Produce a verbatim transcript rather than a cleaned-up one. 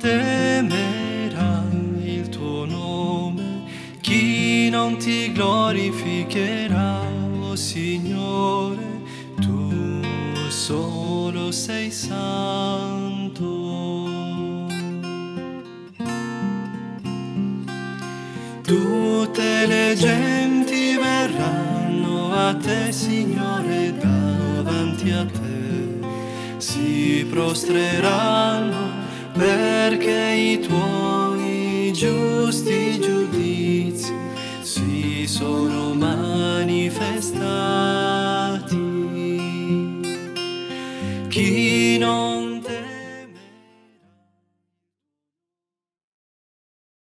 temerà il tuo nome, chi non ti glorificherà, oh Signore, tu solo sei santo. Tutte le genti verranno a te, Signore, davanti a te si prostreranno, perché i tuoi giusti giudizi si sono manifestati. Chi